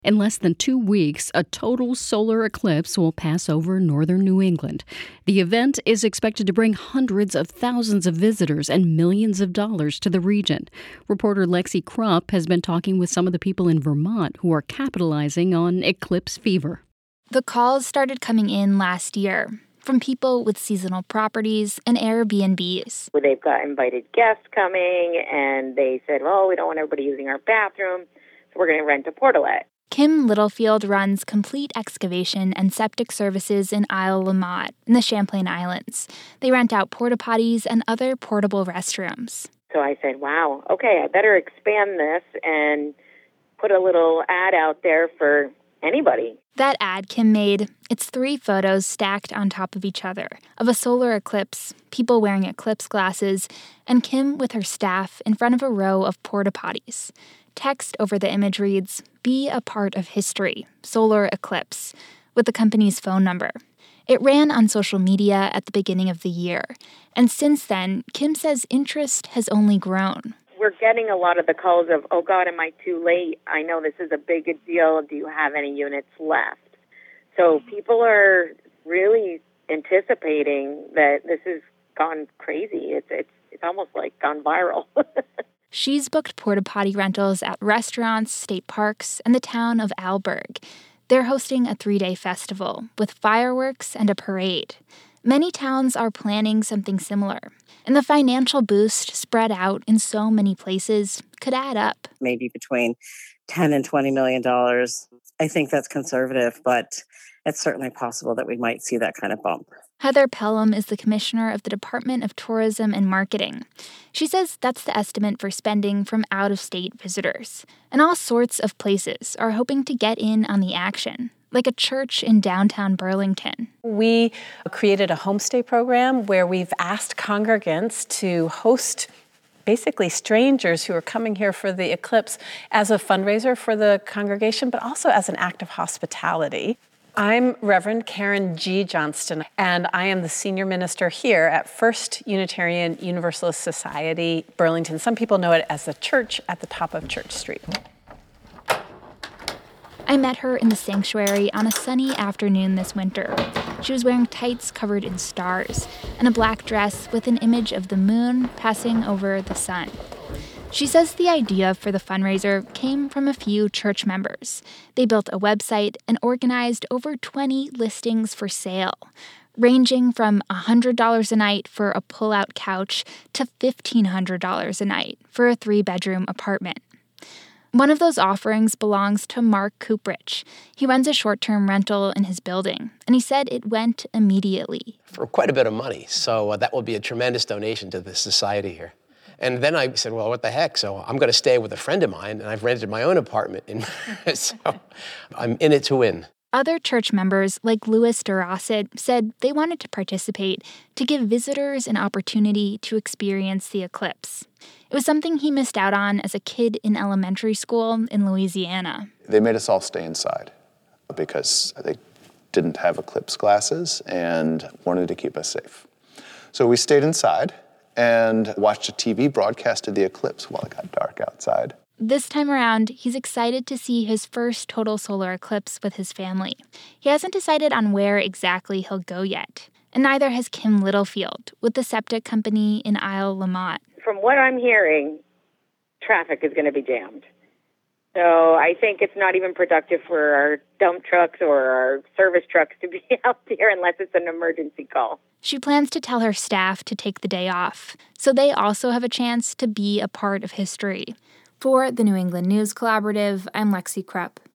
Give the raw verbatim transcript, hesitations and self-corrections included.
In less than two weeks, a total solar eclipse will pass over northern New England. The event is expected to bring hundreds of thousands of visitors and millions of dollars to the region. Reporter Lexi Krupp has been talking with some of the people in Vermont who are capitalizing on eclipse fever. The calls started coming in last year from people with seasonal properties and Airbnbs. Well, they've got invited guests coming, and they said, well, we don't want everybody using our bathroom, so we're going to rent a portalet. Kim Littlefield runs Complete Excavation and Septic Services in Isle La Motte in the Champlain Islands. They rent out porta potties and other portable restrooms. So I said, wow, okay, I better expand this and put a little ad out there for anybody. That ad Kim made, it's three photos stacked on top of each other of a solar eclipse, people wearing eclipse glasses, and Kim with her staff in front of a row of porta potties. Text over the image reads, "Be a part of history, solar eclipse," with the company's phone number. It ran on social media at the beginning of the year, and since then, Kim says interest has only grown. We're getting a lot of the calls of, oh God, am I too late? I know this is a big deal. Do you have any units left? So people are really anticipating that this has gone crazy. It's it's it's almost like gone viral. She's booked porta potty rentals at restaurants, state parks, and the town of Alberg. They're hosting a three-day festival with fireworks and a parade. Many towns are planning something similar, and the financial boost spread out in so many places could add up. Maybe between ten and twenty million dollars. I think that's conservative, but it's certainly possible that we might see that kind of bump. Heather Pelham is the commissioner of the Department of Tourism and Marketing. She says that's the estimate for spending from out-of-state visitors. And all sorts of places are hoping to get in on the action, like a church in downtown Burlington. We created a homestay program where we've asked congregants to host basically strangers who are coming here for the eclipse as a fundraiser for the congregation, but also as an act of hospitality. I'm Reverend Karen G. Johnston, and I am the senior minister here at First Unitarian Universalist Society, Burlington. Some people know it as the church at the top of Church Street. I met her in the sanctuary on a sunny afternoon this winter. She was wearing tights covered in stars and a black dress with an image of the moon passing over the sun. She says the idea for the fundraiser came from a few church members. They built a website and organized over twenty listings for sale, ranging from one hundred dollars a night for a pull-out couch to fifteen hundred dollars a night for a three-bedroom apartment. One of those offerings belongs to Mark Cooprich. He runs a short-term rental in his building, and he said it went immediately. For quite a bit of money, so uh, that will be a tremendous donation to the society here. And then I said, well, what the heck? So I'm going to stay with a friend of mine, and I've rented my own apartment. In, so I'm in it to win. Other church members, like Louis Duracid, said they wanted to participate to give visitors an opportunity to experience the eclipse. It was something he missed out on as a kid in elementary school in Louisiana. They made us all stay inside because they didn't have eclipse glasses and wanted to keep us safe. So we stayed inside and watched a T V broadcast of the eclipse while it got dark outside. This time around, he's excited to see his first total solar eclipse with his family. He hasn't decided on where exactly he'll go yet, and neither has Kim Littlefield with the septic company in Isle La Motte. From what I'm hearing, traffic is going to be jammed. So I think it's not even productive for our dump trucks or our service trucks to be out there unless it's an emergency call. She plans to tell her staff to take the day off, so they also have a chance to be a part of history. For the New England News Collaborative, I'm Lexi Krupp.